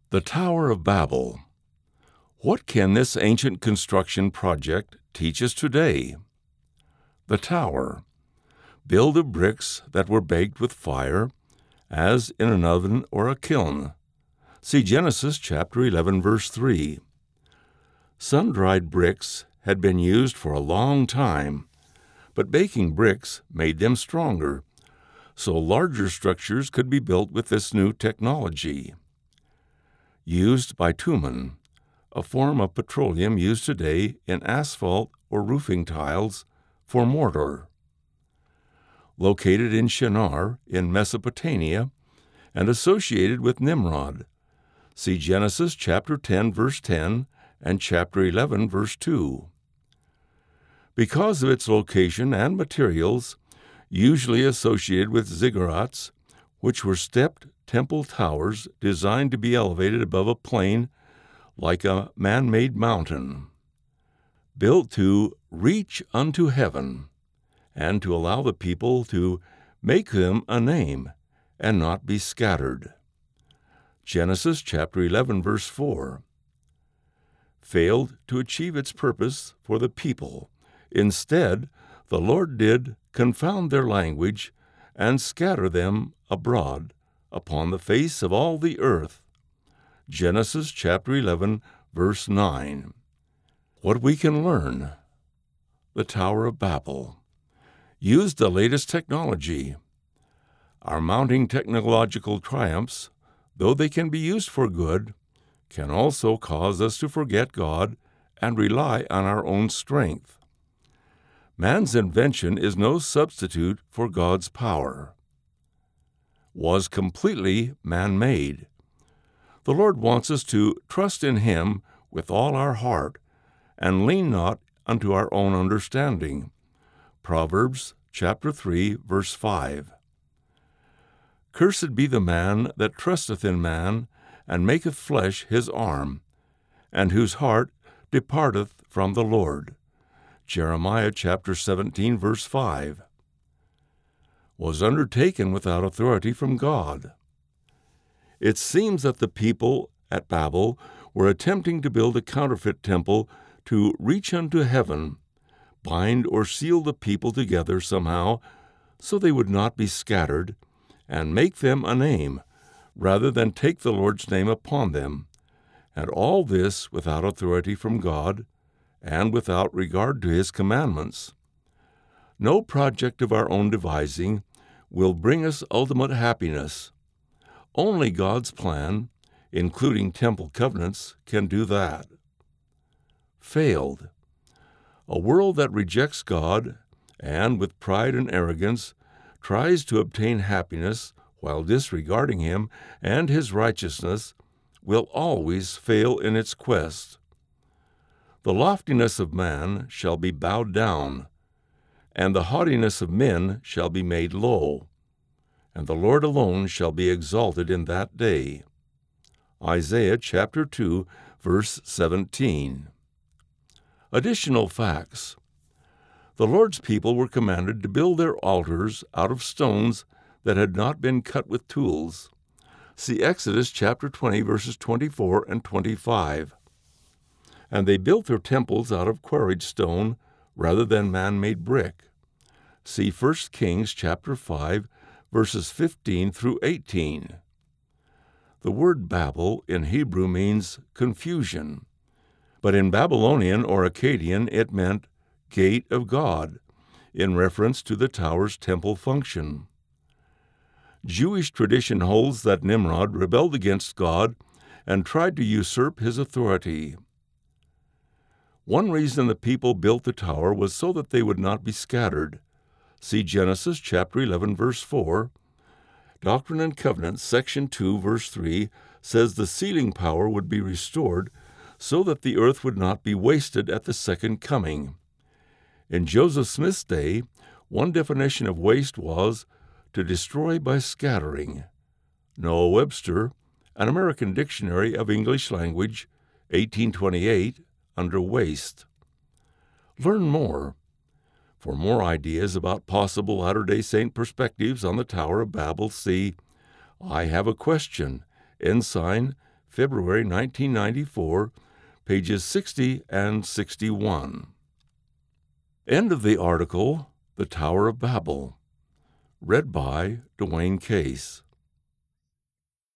The Tower of Babel. What can this ancient construction project teach us today? The tower. Built of bricks that were baked with fire, as in an oven or a kiln. See Genesis chapter 11, verse 3. Sun-dried bricks had been used for a long time, but baking bricks made them stronger, so larger structures could be built with this new technology. Used bitumen, a form of petroleum used today in asphalt or roofing tiles, for mortar. Located in Shinar in Mesopotamia and associated with Nimrod. See Genesis chapter 10, verse 10 and chapter 11, verse 2. Because of its location and materials, usually associated with ziggurats, which were stepped temple towers designed to be elevated above a plain like a man-made mountain, built to reach unto heaven and to allow the people to make them a name and not be scattered. Genesis chapter 11, verse 4. Failed to achieve its purpose for the people. Instead, the Lord did confound their language and scatter them abroad upon the face of all the earth. Genesis chapter 11, verse 9. What we can learn. The Tower of Babel. Used the latest technology. Our mounting technological triumphs, though they can be used for good, can also cause us to forget God and rely on our own strength. Man's invention is no substitute for God's power. Was completely man-made. The Lord wants us to trust in Him with all our heart and lean not unto our own understanding. Proverbs chapter 3, verse 5. Cursed be the man that trusteth in man, and maketh flesh his arm, and whose heart departeth from the Lord. Jeremiah chapter 17, verse 5. Was undertaken without authority from God. It seems that the people at Babel were attempting to build a counterfeit temple to reach unto heaven, bind or seal the people together somehow so they would not be scattered, and make them a name, rather than take the Lord's name upon them, and all this without authority from God, and without regard to His commandments. No project of our own devising will bring us ultimate happiness. Only God's plan, including temple covenants, can do that. Failed. A world that rejects God and, with pride and arrogance, tries to obtain happiness while disregarding Him and His righteousness, will always fail in its quest. The loftiness of man shall be bowed down, and the haughtiness of men shall be made low, and the Lord alone shall be exalted in that day. Isaiah chapter 2, verse 17. Additional facts. The Lord's people were commanded to build their altars out of stones that had not been cut with tools. See Exodus chapter 20, verses 24 and 25. And they built their temples out of quarried stone rather than man-made brick. See 1 Kings chapter 5, verses 15 through 18. The word Babel in Hebrew means confusion, but in Babylonian or Akkadian it meant gate of God, in reference to the tower's temple function. Jewish tradition holds that Nimrod rebelled against God and tried to usurp His authority. One reason the people built the tower was so that they would not be scattered. See Genesis chapter 11, verse 4. Doctrine and Covenants, section 2, verse 3, says the sealing power would be restored so that the earth would not be wasted at the second coming. In Joseph Smith's day, one definition of waste was to destroy by scattering. Noah Webster, An American Dictionary of English Language, 1828, under waste. Learn more. For more ideas about possible Latter-day Saint perspectives on the Tower of Babel, see I Have a Question, Ensign February 1994, pages 60 and 61. End of the article, The Tower of Babel. Read by Dwayne Case.